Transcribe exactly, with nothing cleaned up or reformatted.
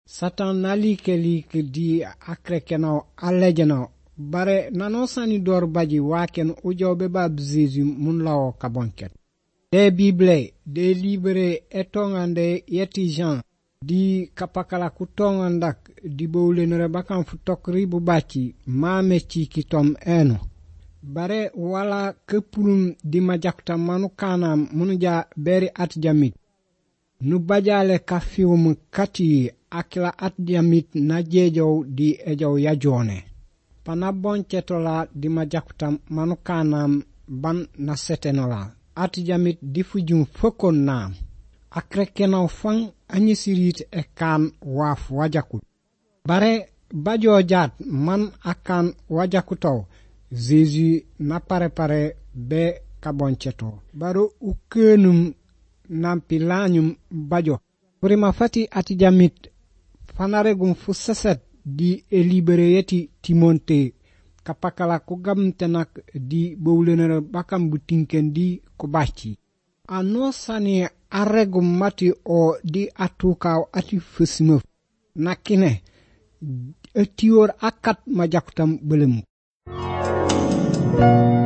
Satan nalike lik di akrekeno alejeno bare nanosani dor baji waken ujobe bab Jésus mun lawo kabonket. De Bible de libere etongande yeti Jean di kapakala kutongandak di bowlenere bakan futokri bu baci mame ci kitom eno. Bare wala kepulum di majakta manu kanam munuja beri at jamit. Nu bajale ka fium kati akila at jamit na jejow di ejow yajone. Pana boncetola di majakta manu kanam ban na setenola. At jamit di fujum fokon nam. Akrekeno fang anyisirit e kan waf wajakut. Bare bajo jat man akan wajakuto. Jésus na pare pare be kabonceto. Baro ukenum nampilanyum bajo. Prima fati ati jamit fanaregum fusaset di elibere yeti Timonte. Kapakala kugam tenak di bowlenere bakam butinken di kubachi. Ano sani aregum mati o di atukaw ati fusmuf. Nakine etior akat majakutam belemu.